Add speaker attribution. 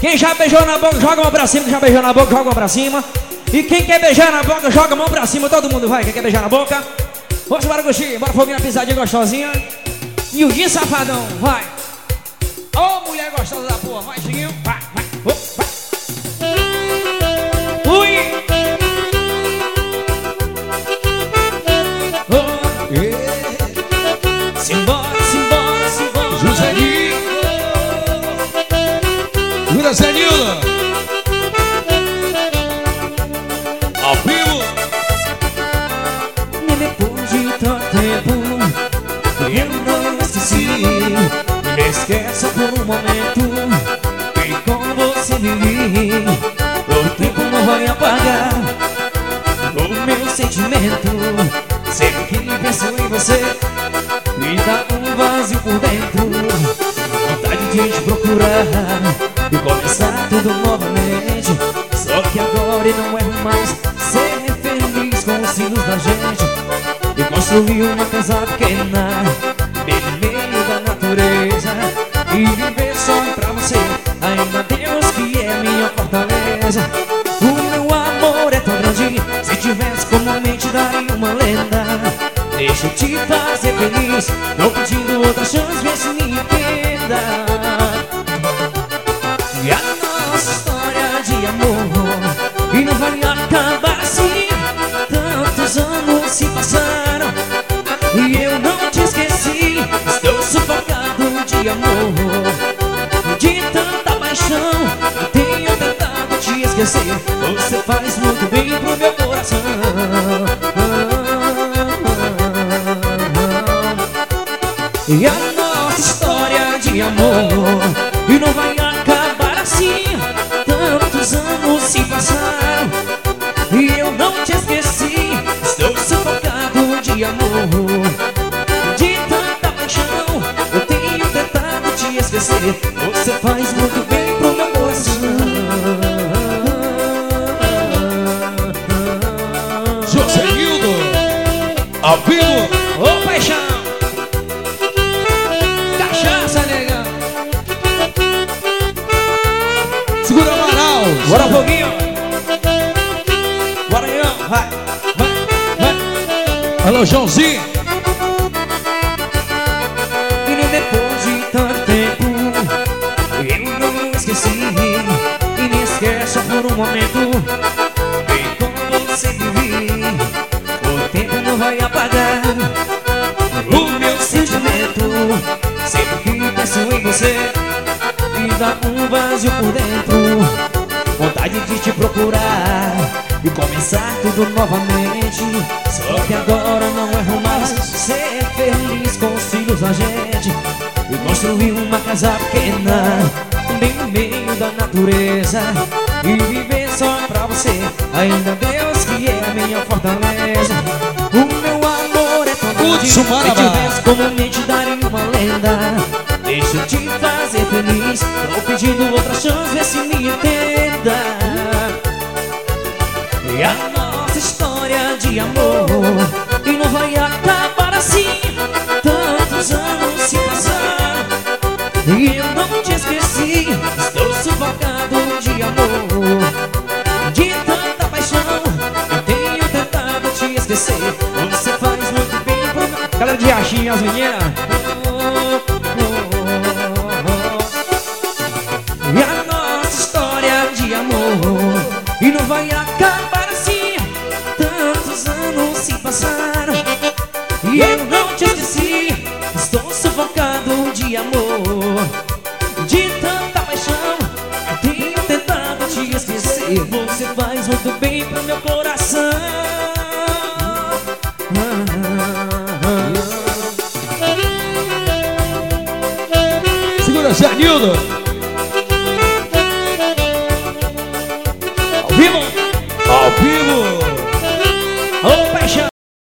Speaker 1: Quem já beijou na boca, joga a mão pra cima. Quem já beijou na boca, joga a mão pra cima. E quem quer beijar na boca, joga a mão pra cima. Todo mundo vai, quem quer beijar na boca. Vamos embora, Gostinho. Bora foguinho na pisadinha gostosinha. E o Dinho Safadão, vai. Ô, mulher gostosa da porra. Vai, Chiquinho. Vai, vai, vai. Ui. Oh, yeah. Simbora, simbora, simbora.
Speaker 2: José Nildo. José Nildo. Ao vivo.
Speaker 1: E depois de tanto tempo eu não esqueci. Me esqueça por um momento que com você vivi. O tempo não vai apagar o meu sentimento. Sempre que penso em você me dá um vazio por dentro. Vontade de te procurar e começar tudo novamente. Só que agora não é mais ser feliz com os filhos da gente e construir uma casa pequena bem no meio da natureza e viver só pra você. Ainda Deus que é minha fortaleza. O meu amor é tão grande, se tivesse como mente daria uma lenda. Deixa eu te fazer feliz, tô pedindo outra chance, vê se me entenda. E a nossa história de amor e não vai acabar assim. Tantos anos se passaram e eu não te esqueci. Estou sufocado de amor, de tanta paixão. Eu tenho tentado te esquecer. Você faz muito bem pro meu coração. E a nossa história de amor e não vai acabar assim. Tantos anos se passaram e eu não te esqueci. Estou sufocado de amor, de tanta paixão. Eu tenho tentado te esquecer. Você faz muito bem pro meu coração.
Speaker 2: José Nildo. Ao vivo.
Speaker 1: Ô, paixão. Cachaça, negão.
Speaker 2: Segura Amaral.
Speaker 1: Bora, foguinho. Bora, negão. Vai, vai.
Speaker 2: Alô, Joãozinho.
Speaker 1: E nem depois de tanto tempo eu não esqueci. E me esqueça por um momento bem como você vivi. O tempo não vai apagar o meu sentimento. Sempre que penso em você me dá um vazio por dentro. Vontade de te procurar e começar tudo novamente. Só que agora não erro mais ser feliz com os filhos da gente e construir uma casa pequena bem no meio da natureza e viver só pra você. Ainda Deus que é a minha fortaleza. O meu amor é tão grande, se tivesse como mente daria uma lenda. Deixa eu te fazer feliz, tô pedindo outra chance, vê se me entenda. E a nossa história de amor e não vai acabar assim. Tantos anos se passaram e eu não te esqueci. Estou sufocado de amor, de tanta paixão. Eu tenho tentado te esquecer. Você faz muito bem pro... Galera de Riachinho, as meninas. E a nossa história de amor e não vai acabar assim. Tantos anos se passaram e eu não te esqueci. Estou sufocado de amor, de tanta paixão. Eu tenho tentado te esquecer. Você faz muito bem pro meu coração.
Speaker 2: Segura, Zé Nildo.